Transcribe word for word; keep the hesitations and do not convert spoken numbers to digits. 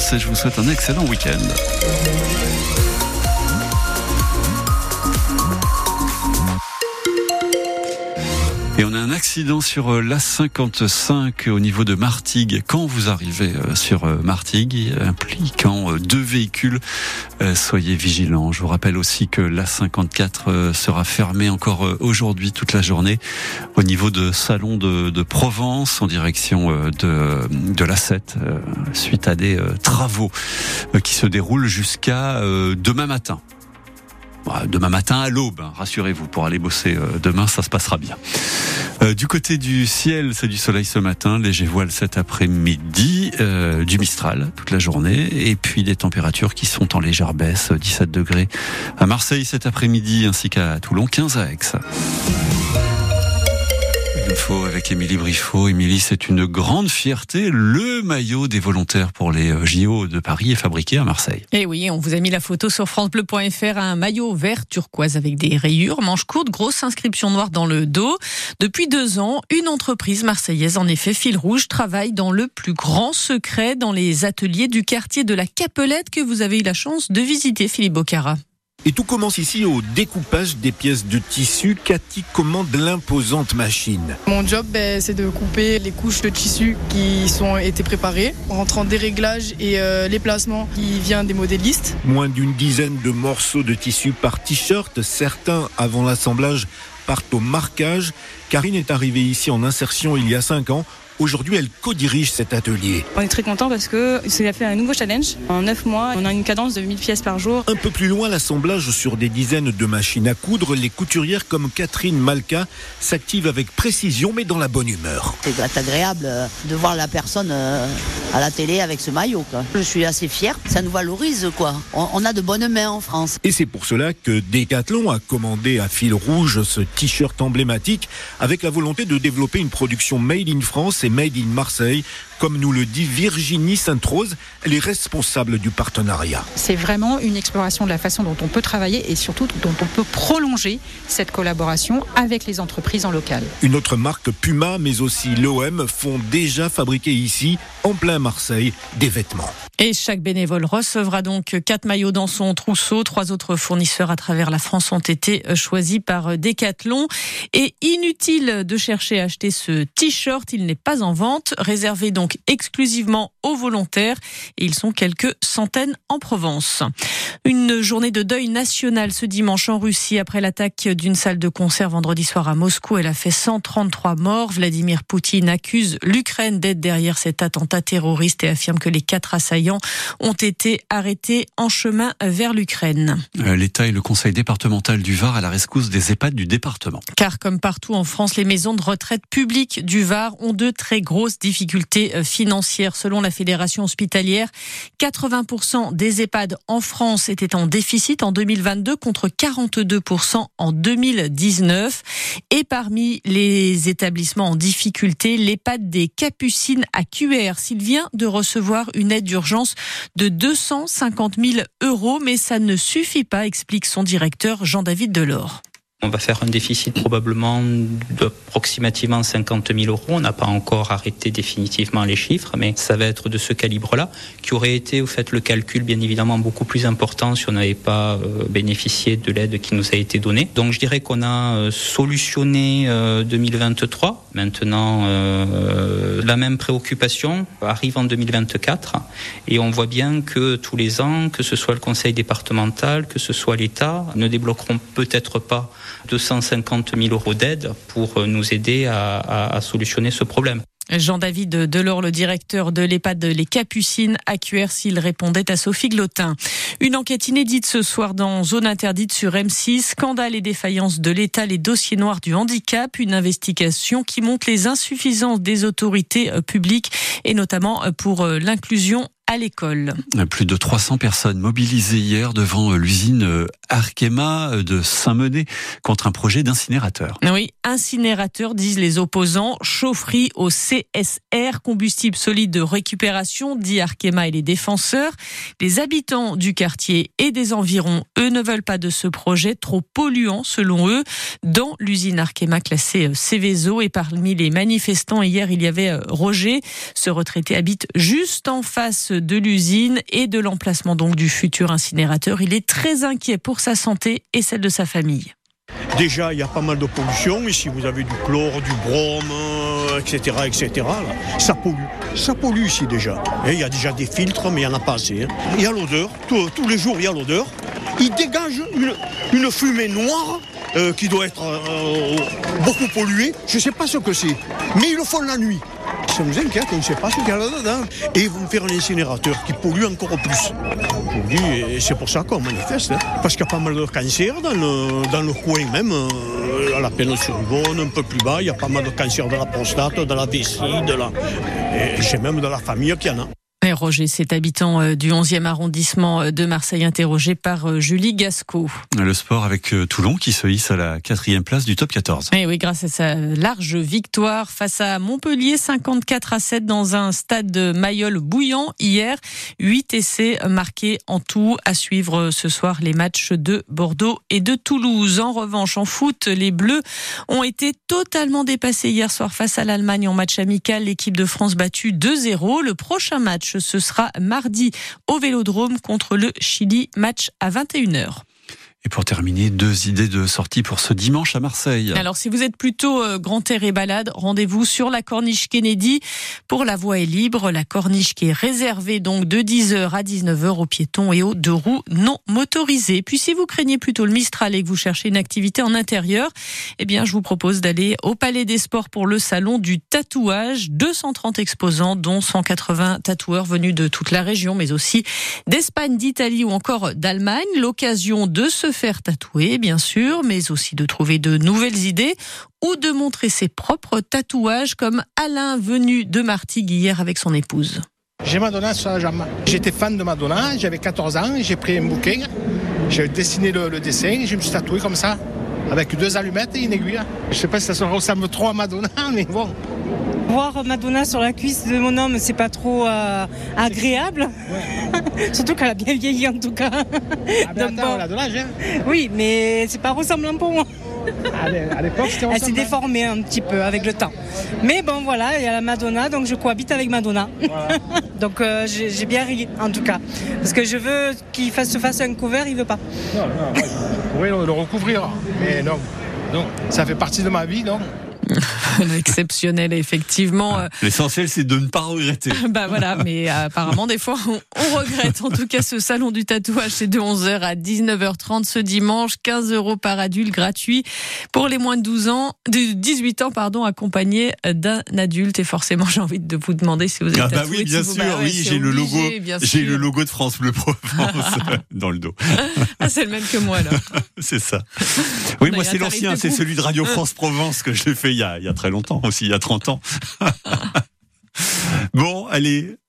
France et je vous souhaite un excellent week-end. Et on a un accident sur l'A cinquante-cinq au niveau de Martigues. Quand vous arrivez sur Martigues, impliquant deux véhicules, soyez vigilants. Je vous rappelle aussi que l'A cinquante-quatre sera fermée encore aujourd'hui toute la journée au niveau de Salon de, de Provence en direction de, de l'A sept suite à des travaux qui se déroulent jusqu'à demain matin. Demain matin à l'aube, hein, rassurez-vous, pour aller bosser euh, demain, ça se passera bien. Euh, du côté du ciel, c'est du soleil ce matin, léger voile cet après-midi, euh, du Mistral toute la journée, et puis des températures qui sont en légère baisse, dix-sept degrés à Marseille cet après-midi, ainsi qu'à Toulon, quinze à Aix. Info avec Émilie Briffaut. Émilie, c'est une grande fierté. Le maillot des volontaires pour les J O de Paris est fabriqué à Marseille. Et oui, on vous a mis la photo sur francebleu point fr. Un maillot vert turquoise avec des rayures, manches courtes, grosse inscription noire dans le dos. Depuis deux ans, une entreprise marseillaise, en effet, Fil Rouge, travaille dans le plus grand secret dans les ateliers du quartier de la Capelette que vous avez eu la chance de visiter, Philippe Bocara. Et tout commence ici au découpage des pièces de tissu. Cathy commande l'imposante machine. Mon job, ben, c'est de couper les couches de tissu qui sont été préparées, en rentrant des réglages et euh, les placements qui viennent des modélistes. Moins d'une dizaine de morceaux de tissu par t-shirt. Certains, avant l'assemblage, partent au marquage. Karine est arrivée ici en insertion il y a cinq ans. Aujourd'hui, elle co-dirige cet atelier. On est très content parce que ça a fait un nouveau challenge. En neuf mois, on a une cadence de mille pièces par jour. Un peu plus loin, l'assemblage sur des dizaines de machines à coudre. Les couturières comme Catherine Malka s'activent avec précision mais dans la bonne humeur. C'est agréable de voir la personne à la télé avec ce maillot, quoi. Je suis assez fière. Ça nous valorise, quoi. On a de bonnes mains en France. Et c'est pour cela que Decathlon a commandé à Fil Rouge ce t-shirt emblématique avec la volonté de développer une production made in France et made in Marseille, comme nous le dit Virginie Sainte-Rose, elle est responsable du partenariat. C'est vraiment une exploration de la façon dont on peut travailler et surtout dont on peut prolonger cette collaboration avec les entreprises en local. Une autre marque, Puma, mais aussi l'O M, font déjà fabriquer ici, en plein Marseille, des vêtements. Et chaque bénévole recevra donc quatre maillots dans son trousseau. Trois autres fournisseurs à travers la France ont été choisis par Decathlon. Et inutile de chercher à acheter ce t-shirt, il n'est pas en vente, réservé donc exclusivement aux volontaires. Et ils sont quelques centaines en Provence. Une journée de deuil national ce dimanche en Russie après l'attaque d'une salle de concert vendredi soir à Moscou. Elle a fait cent trente-trois morts. Vladimir Poutine accuse l'Ukraine d'être derrière cet attentat terroriste et affirme que les quatre assaillants ont été arrêtés en chemin vers l'Ukraine. L'État et le conseil départemental du Var à la rescousse des EHPAD du département. Car comme partout en France, les maisons de retraite publiques du Var ont de très grosses difficultés financières. Selon la Fédération hospitalière, quatre-vingts pour cent des EHPAD en France étaient en déficit en deux mille vingt-deux contre quarante-deux pour cent en deux mille dix-neuf. Et parmi les établissements en difficulté, l'EHPAD des Capucines à Cuers. Il vient de recevoir une aide d'urgence de deux cent cinquante mille euros, mais ça ne suffit pas, explique son directeur Jean-David Delors. On va faire un déficit probablement d'approximativement cinquante mille euros. On n'a pas encore arrêté définitivement les chiffres, mais ça va être de ce calibre-là, qui aurait été, au fait, le calcul bien évidemment beaucoup plus important si on n'avait pas euh, bénéficié de l'aide qui nous a été donnée. Donc je dirais qu'on a euh, solutionné euh, deux mille vingt-trois. Maintenant, euh, la même préoccupation arrive en deux mille vingt-quatre. Et on voit bien que tous les ans, que ce soit le conseil départemental, que ce soit l'État, ne débloqueront peut-être pas deux cent cinquante mille euros d'aide pour nous aider à, à, à solutionner ce problème. Jean-David Delors, le directeur de l'EHPAD Les Capucines à Cuers, il répondait à Sophie Glotin. Une enquête inédite ce soir dans Zone Interdite sur M six. Scandale et défaillance de l'État, les dossiers noirs du handicap. Une investigation qui montre les insuffisances des autorités publiques et notamment pour l'inclusion à l'école. Plus de trois cents personnes mobilisées hier devant l'usine Arkema de Saint-Menet contre un projet d'incinérateur. Oui, incinérateur, disent les opposants, chaufferie au C S R, combustible solide de récupération, dit Arkema et les défenseurs. Les habitants du quartier et des environs, eux, ne veulent pas de ce projet, trop polluant selon eux, dans l'usine Arkema classée Céveso. Et parmi les manifestants, hier, il y avait Roger. Ce retraité habite juste en face de l'usine et de l'emplacement donc du futur incinérateur. Il est très inquiet pour sa santé et celle de sa famille. Déjà, il y a pas mal de pollution. Ici, vous avez du chlore, du brome, euh, et cetera, et cetera. Là. Ça pollue. Ça pollue ici déjà. Et il y a déjà des filtres, mais il n'y en a pas assez. Hein. Il y a l'odeur. Tous, tous les jours, il y a l'odeur. Il dégage une, une fumée noire euh, qui doit être euh, beaucoup polluée. Je ne sais pas ce que c'est. Mais ils le font la nuit. Ça nous inquiète, on ne sait pas ce qu'il y a là-dedans. Et ils vont faire un incinérateur qui pollue encore plus. Je vous dis, et c'est pour ça qu'on manifeste. Hein. Parce qu'il y a pas mal de cancers dans le, dans le coin même. Euh, à la péninsule-Yvonne, un peu plus bas, il y a pas mal de cancers de la prostate, de la vessie, de la... et j'ai même de la famille qui en a. Et Roger, cet habitant du onzième arrondissement de Marseille, interrogé par Julie Gasco. Le sport avec Toulon qui se hisse à la quatrième place du top quatorze. Et oui, grâce à sa large victoire face à Montpellier, cinquante-quatre à sept dans un stade de Mayol bouillant hier. Huit essais marqués en tout. À suivre ce soir les matchs de Bordeaux et de Toulouse. En revanche, en foot, les Bleus ont été totalement dépassés hier soir face à l'Allemagne en match amical. L'équipe de France battue deux zéro. Le prochain match, ce sera mardi au Vélodrome contre le Chili, match à vingt et une heures. Et pour terminer, deux idées de sortie pour ce dimanche à Marseille. Alors, si vous êtes plutôt euh, grand air et balade, rendez-vous sur la corniche Kennedy pour La Voie est libre. La corniche qui est réservée donc de dix heures à dix-neuf heures aux piétons et aux deux roues non motorisés. Puis, si vous craignez plutôt le Mistral et que vous cherchez une activité en intérieur, eh bien, je vous propose d'aller au Palais des Sports pour le salon du tatouage. deux cent trente exposants, dont cent quatre-vingts tatoueurs venus de toute la région, mais aussi d'Espagne, d'Italie ou encore d'Allemagne. L'occasion de se faire tatouer, bien sûr, mais aussi de trouver de nouvelles idées ou de montrer ses propres tatouages, comme Alain, venu de Martigues hier avec son épouse. J'ai Madonna sur la jambe. J'étais fan de Madonna, j'avais quatorze ans, j'ai pris un bouquin, j'ai dessiné le, le dessin et je me suis tatoué comme ça, avec deux allumettes et une aiguille. Je sais pas si ça se ressemble trop à Madonna, mais bon. Voir Madonna sur la cuisse de mon homme, c'est pas trop euh, agréable. Ouais. Surtout qu'elle a bien vieilli en tout cas. Ah ben attends, bon. Elle a de l'âge, hein. Oui, mais c'est pas ressemblant pour moi. À l'époque, c'était ressemblant. Elle s'est déformée un petit peu avec le temps. Mais bon, voilà, il y a la Madonna, donc je cohabite avec Madonna. Voilà. Donc euh, j'ai, j'ai bien ri, en tout cas. Parce que je veux qu'il fasse, se fasse un couvert, il veut pas. Non, non, ouais, je pourrais le, le recouvrir. Mais non, non, ça fait partie de ma vie, non. Exceptionnel, effectivement. L'essentiel, c'est de ne pas regretter. Bah voilà, mais apparemment, des fois, on, on regrette. En tout cas, ce salon du tatouage, c'est de onze heures à dix-neuf heures trente ce dimanche. quinze euros par adulte, gratuit pour les moins de douze ans, de dix-huit ans, pardon, accompagné d'un adulte. Et forcément, j'ai envie de vous demander si vous êtes ah bah tatoué. oui, bien si vous, sûr, bah ouais, oui, j'ai le logo, j'ai le logo de France Bleu Provence dans le dos. Ah, c'est le même que moi, là. C'est ça. Oui, moi, c'est l'ancien, c'est celui de Radio France Provence que je l'ai fait il y a, il y a très longtemps aussi, il y a trente ans. Bon, allez,